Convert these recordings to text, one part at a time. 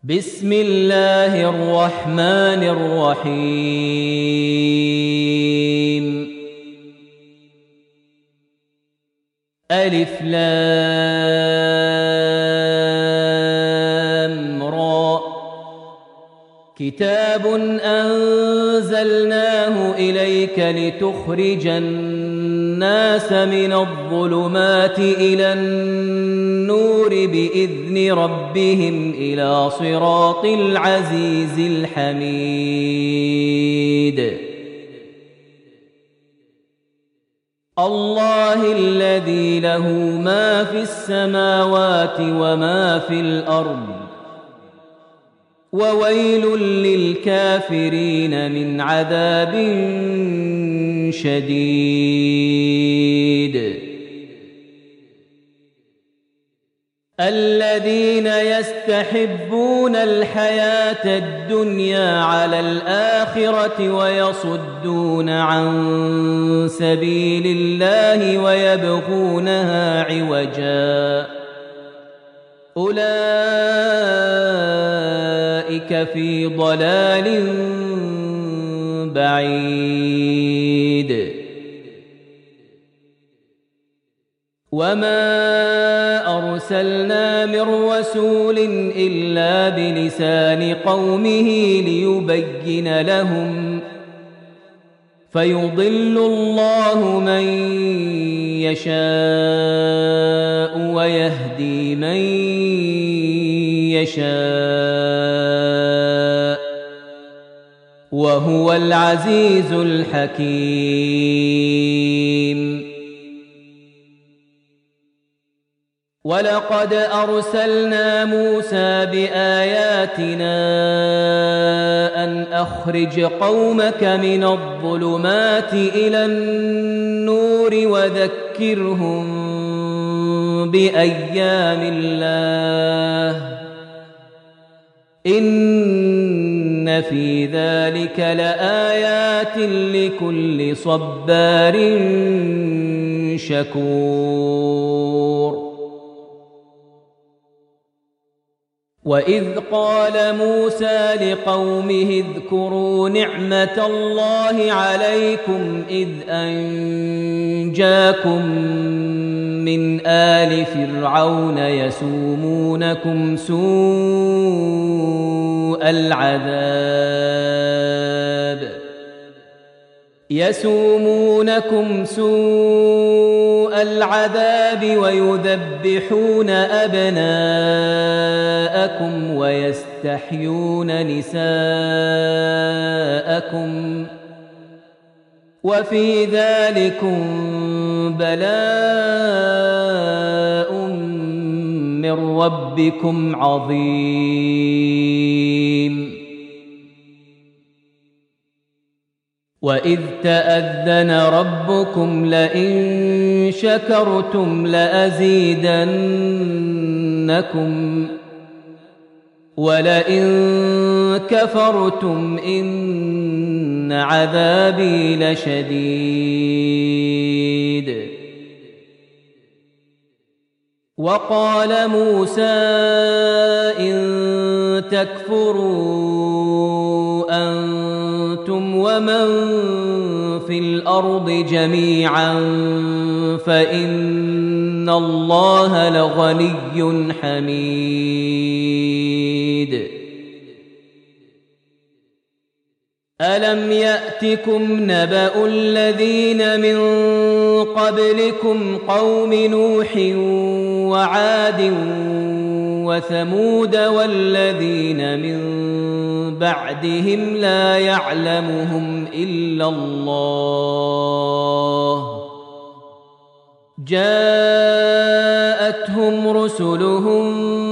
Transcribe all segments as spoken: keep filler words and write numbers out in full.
بسم الله الرحمن الرحيم. ألف لام را. كتاب أنزلناه إليك لتخرج الناس من الظلمات إلى النور بإذن ربهم إلى صراط العزيز الحميد. الله الذي له ما في السماوات وما في الأرض، وويل للكافرين من عذاب شديد. الذين يستحبون الحياة الدنيا على الآخرة ويصدون عن سبيل الله ويبغونها عوجا، أولئك في ضلال بعيد. وما أرسلنا من رسول إلا بلسان قومه ليبين لهم، فيضل الله من يشاء ويهدي من يشاء، وهو العزيز الحكيم. ولقد أرسلنا موسى بآياتنا أن أخرج قومك من الظلمات إلى النور وذكرهم بأيام الله، إن في ذلك لآيات لكل صبار شكور. وإذ قال موسى لقومه اذكروا نعمة الله عليكم إذ أنجاكم من آل فرعون يسومونكم سوء العذاب يسومونكم سوء العذاب ويذبحون أبناءكم ويستحيون نساءكم، وفي ذلكم بلاء من ربكم عظيم. وإذ تأذن ربكم لئن شكرتم لأزيدنكم ولئن كفرتم إن عذابي لشديد. وقال موسى إن تكفروا أنتم ومن في الأرض جميعا فإن الله لغني حميد. ألم يأتكم نبأ الذين من قبلكم قوم نوح وعاد وثمود والذين من بعدهم لا يعلمهم إلا الله، جاءتهم رسلهم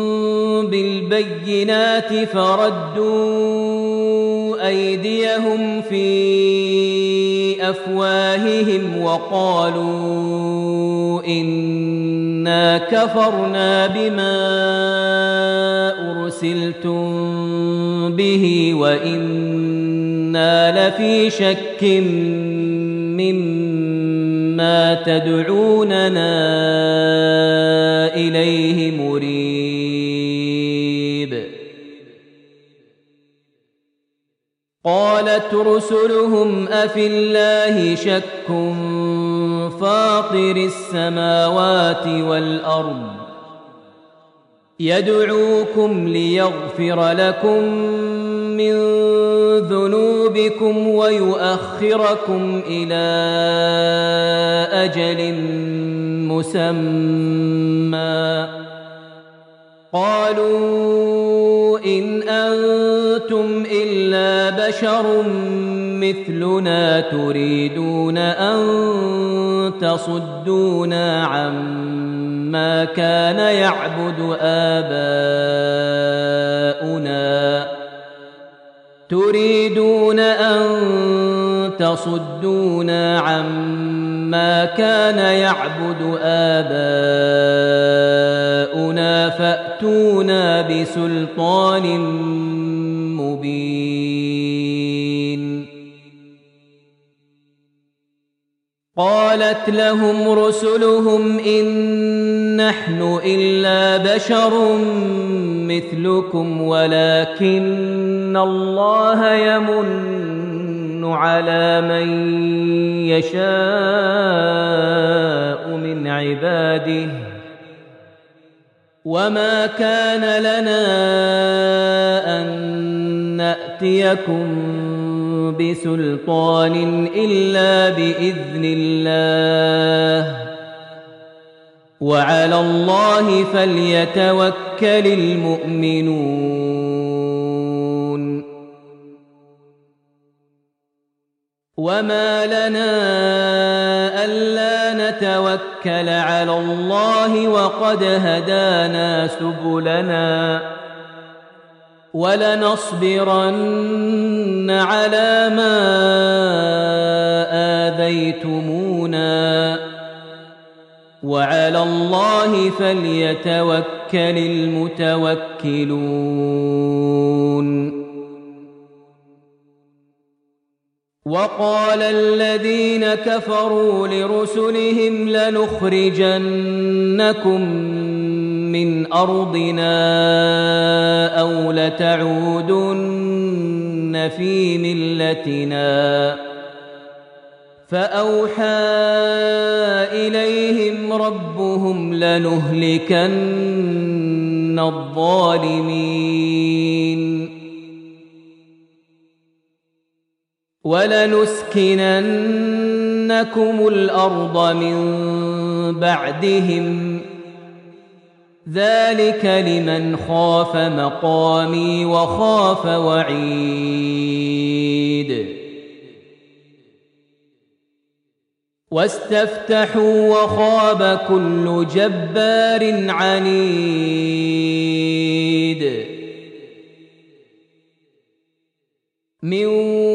بالبينات فردوا أيديهم في أفواههم وقالوا إنا كفرنا بما أرسلتم به وإنا لفي شك مما تدعوننا إليه مريب. قالت رسلهم أفي الله شك فاطر السماوات والأرض يدعوكم ليغفر لكم من ذنوبكم ويؤخركم إلى أجل مسمى قالوا إن أنتم إلا بشر مثلنا تريدون أن تصدونا عما كان يعبد آباؤنا تريدون أن تصدونا عما كان يعبد آباؤنا فأتونا بسلطان مبين قالت لهم رسلهم إن نحن إلا بشر مثلكم ولكن الله يمن على من يشاء من عباده وما كان لنا أن نأتيكم بسلطان إلا بإذن الله وعلى الله فليتوكل المؤمنون وما لنا ألا نتوكل على الله وقد هدانا سبلنا ولنصبرن على ما آذيتمونا وعلى الله فليتوكل المتوكلون وقال الذين كفروا لرسلهم لنخرجنكم من أرضنا أو لتعودن في ملتنا فأوحى إليهم ربهم لنهلكن الظالمين ولنسكننكم الأرض من بعدهم ذلك لمن خاف مقامي وخاف وعيد واستفتحوا وخاب كل جبار عنيد من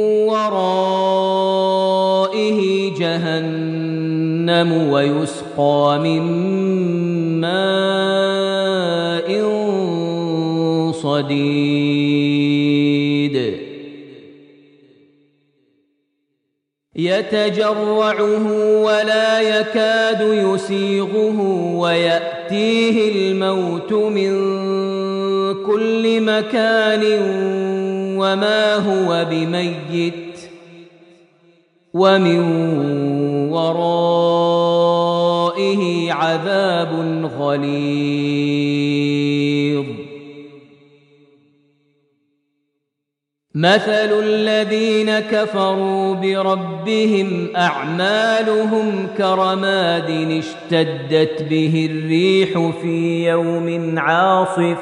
ورائه جهنم ويسقى من ماء صديد يتجرعه ولا يكاد يسيغه ويأتيه الموت من كل مكان وما هو بميت ومن ورائه عذاب غليظ مثل الذين كفروا بربهم أعمالهم كرماد اشتدت به الريح في يوم عاصف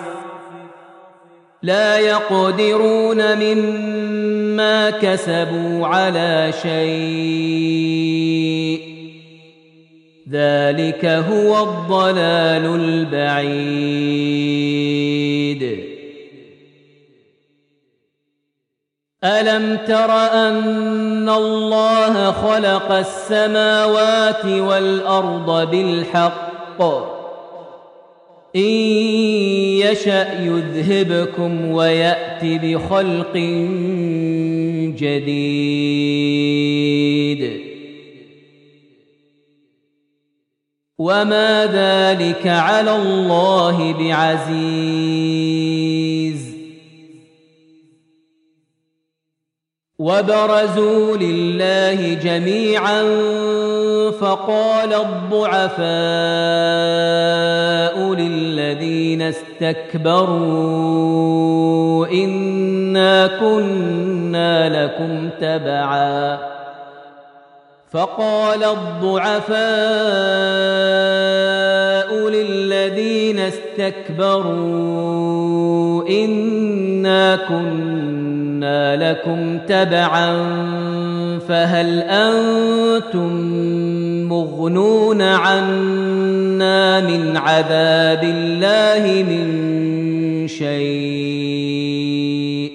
لا يقدرون مما كسبوا على شيء ذلك هو الضلال البعيد ألم تر أن الله خلق السماوات والأرض بالحق إن يشأ يذهبكم ويأت بخلق جديد وما ذلك على الله بعزيز وبرزوا لله جميعا فقال الضعفاء للذين استكبروا إنا كنا لكم تبعا فقال الضعفاء للذين استكبروا إنا كنا لكم تبعا فهل أنتم مغنون عنا من عذاب الله من شيء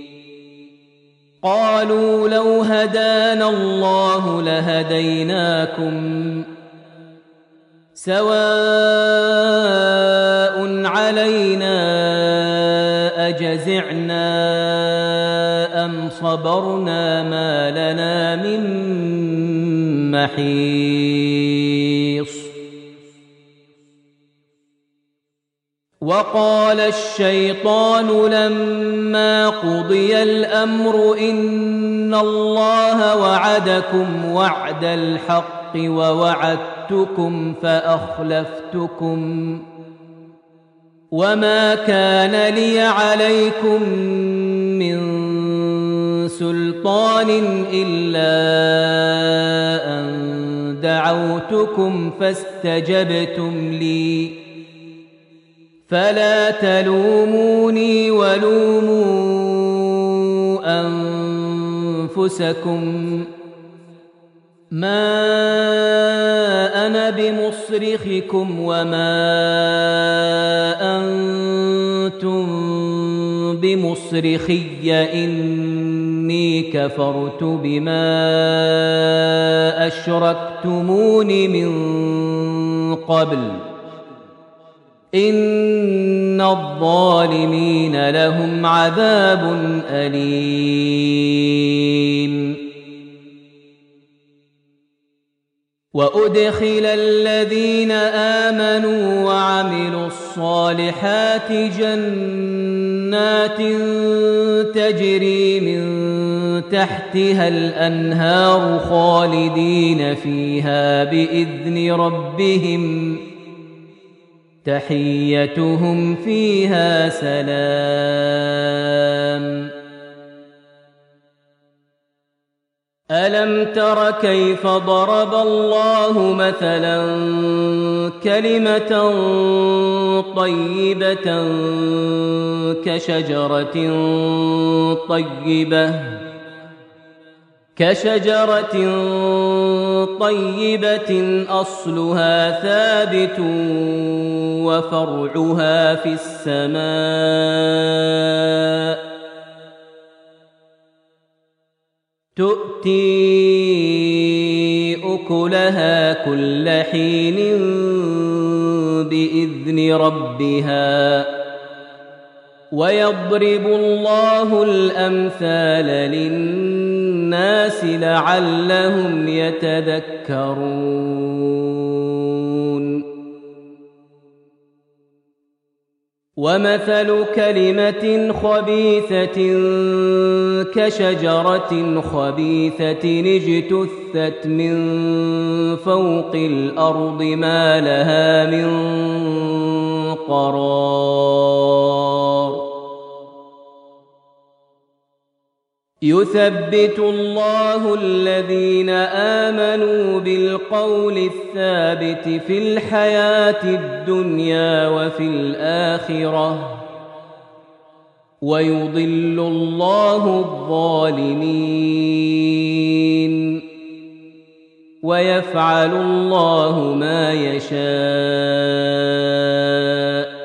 قالوا لو هدانا الله لهديناكم سواء علينا أجزعنا أم صبرنا ما لنا من محيص وقال الشيطان لما قضي الأمر إن الله وعدكم وعد الحق ووعدتكم فأخلفتكم وما كان لي عليكم من سلطان إلا أن دعوتكم فاستجبتم لي فلا تلوموني ولوموا أنفسكم ما أنا بمصرخكم وما أنتم بمصرخي إني كفرت بما أشركتمون من قبل إن الظالمين لهم عذاب أليم وأدخل الذين آمنوا وعملوا الصالحات جنات تجري من تحتها الأنهار خالدين فيها بإذن ربهم تحيتهم فيها سلام ألم تر كيف ضرب الله مثلا كلمة طيبة كشجرة طيبة كشجرة طيبة أصلها ثابت وفرعها في السماء تؤتي أكلها كل حين بإذن ربها ويضرب الله الأمثال للناس لعلهم يتذكرون ومثل كلمة خبيثة كشجرة خبيثة اجتثت من فوق الأرض ما لها من قرار يثبت الله الذين آمنوا بالقول الثابت في الحياة الدنيا وفي الآخرة ويضل الله الظالمين ويفعل الله ما يشاء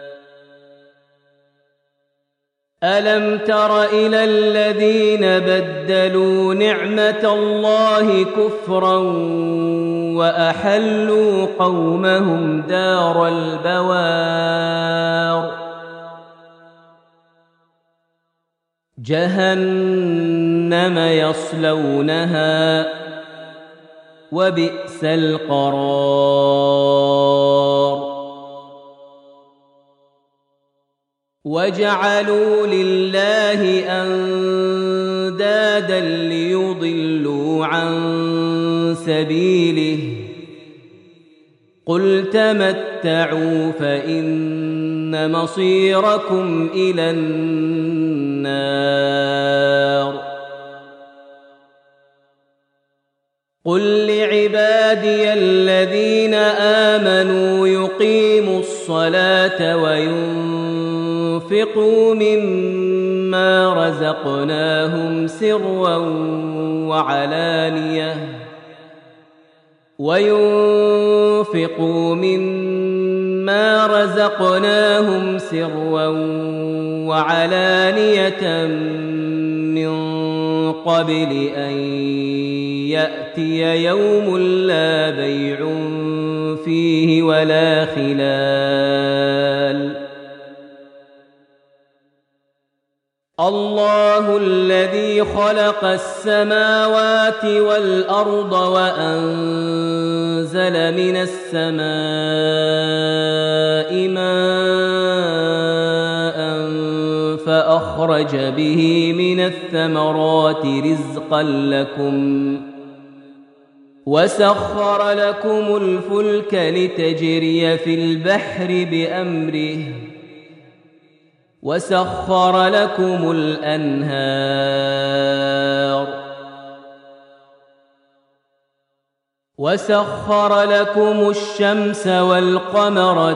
ألم تر إلى الذين بدلوا نعمة الله كفرا وأحلوا قومهم دار البوار جهنم يصلونها وبئس القرار وجعلوا لله أندادا عن سبيله قل تمتعوا فإن مصيركم إلى النار قل لعبادي الذين آمنوا يقيموا الصلاة وينفقوا مما رزقناهم سرا وعلانية وينفقوا مما رزقناهم سرا وعلانية من قبل أن يأتي يوم لا بيع فيه ولا خلال الله الذي خلق السماوات والأرض وأنزل من السماء ماء فأخرج به من الثمرات رزقا لكم وسخر لكم الفلك لتجري في البحر بأمره وسخر لكم الأنهار وسخر لكم الشمس والقمر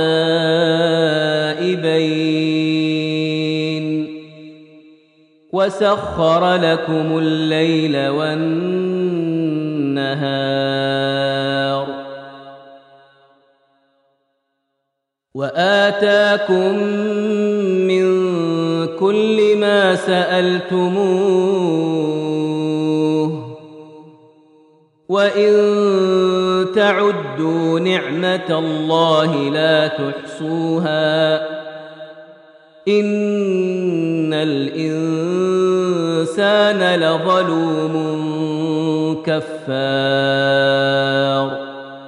دائبين وسخر لكم الليل والنهار وآتاكم من كل ما سألتموه وإن تعدوا نعمة الله لا تحصوها إن الإنسان لظلوم كفار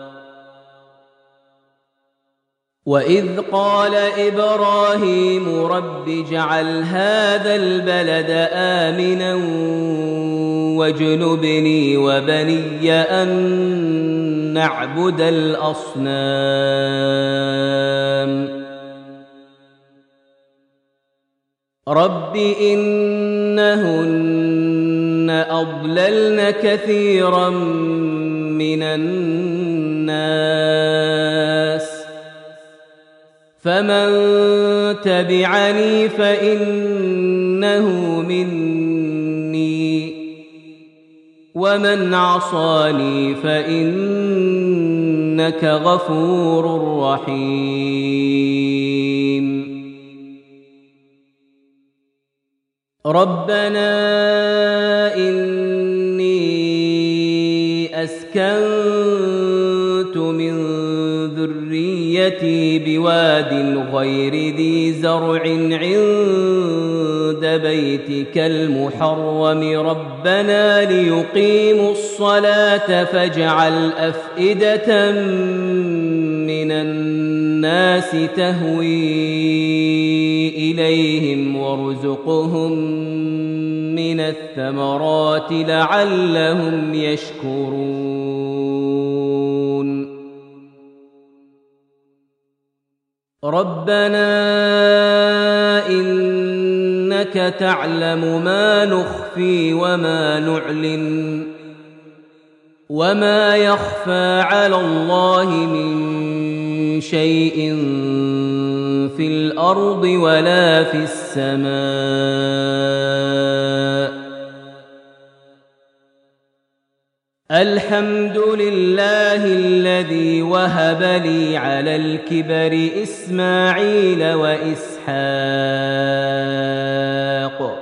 وإذ قال إبراهيم رب اجعل هذا البلد آمنا واجنبني وبني أن نعبد الأصنام رب إنهن أضللن كثيرا من الناس فمن تبعني فإنه مني ومن عصاني فإنك غفور رحيم ربنا إني أسكنت من ذريتي بواد غير ذي زرع عند بيتك المحرم ربنا ليقيموا الصلاة فاجعل أفئدة من الناس تهوي إليهم وارزقهم من الثمرات لعلهم يشكرون ربنا إنك تعلم ما نخفي وما نعلن وما يخفى على الله من شيء في الأرض ولا في السماء الحمد لله الذي وهب لي على الكبر إسماعيل وإسحاق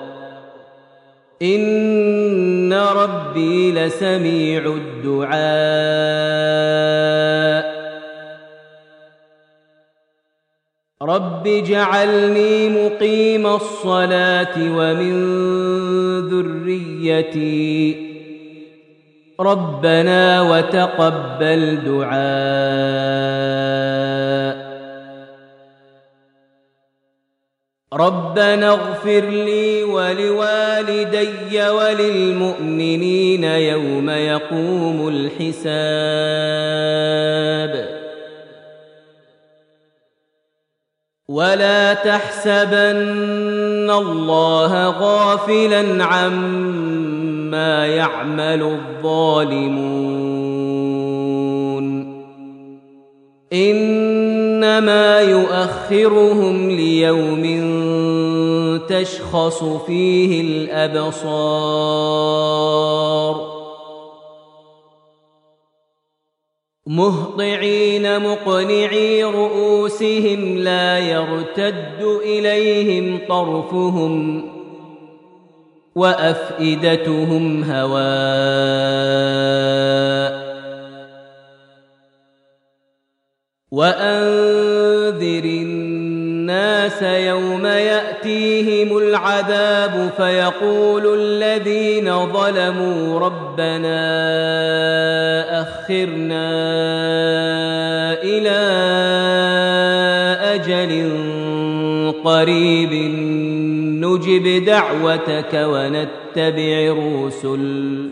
إن ربي لسميع الدعاء رب اجعلني مقيم الصلاة ومن ذريتي ربنا وتقبل دعاء ربنا اغفر لي ولوالدي وللمؤمنين يوم يقوم الحساب ولا تحسبن الله غافلا عما يعمل الظالمون إنما يؤخرهم ليوم تشخص فيه الأبصار مهطعين مقنعي رؤوسهم لا يرتد إليهم طرفهم وأفئدتهم هواء وأنذر الناس يوم يأتيهم العذاب فيقول الذين ظلموا ربنا أخرنا إلى أجل قريب نجب دعوتك ونتبع الرسل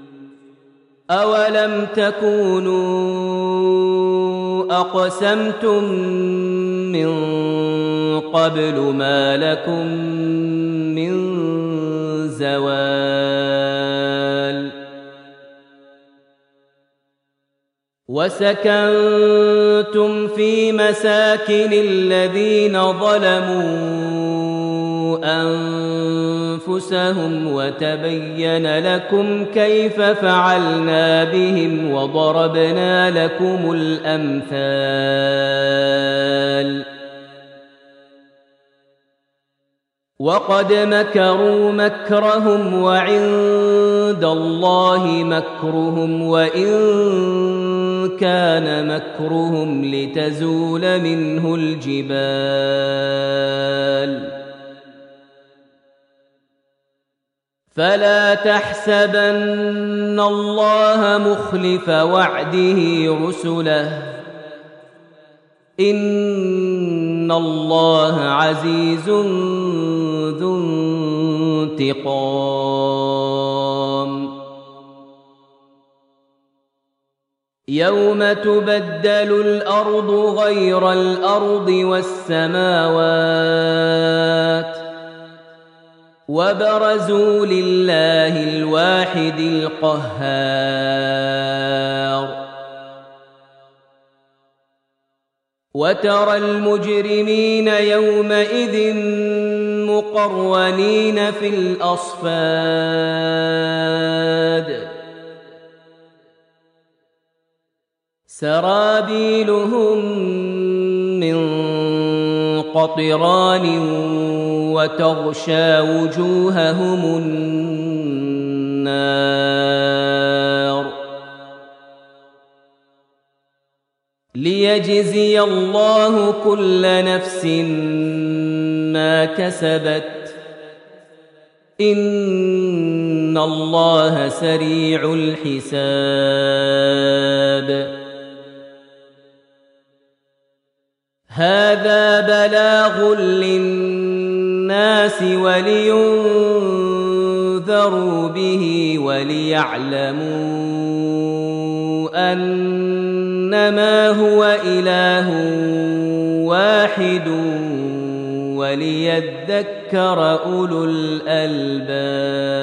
أولم تكونوا أقسمتم من قبل ما لكم من زوال وسكنتم في مساكن الذين ظلموا أنفسهم وتبين لكم كيف فعلنا بهم وضربنا لكم الأمثال وقد مكروا مكرهم وعند الله مكرهم وإن كان مكرهم لتزول منه الجبال فلا تحسبن الله مخلف وعده رسله إن الله عزيز ذو انتقام يوم تبدل الأرض غير الأرض والسماوات وبرزوا لله الواحد القهار وترى المجرمين يومئذ مقرنين في الأصفاد سرابيلهم من قطران وتغشى وجوههم النار ليجزي الله كل نفس ما كسبت إن الله سريع الحساب هذا بلاغ للناس ولينذروا به وليعلموا أنما هو إله واحد وليذكر أولو الألباب.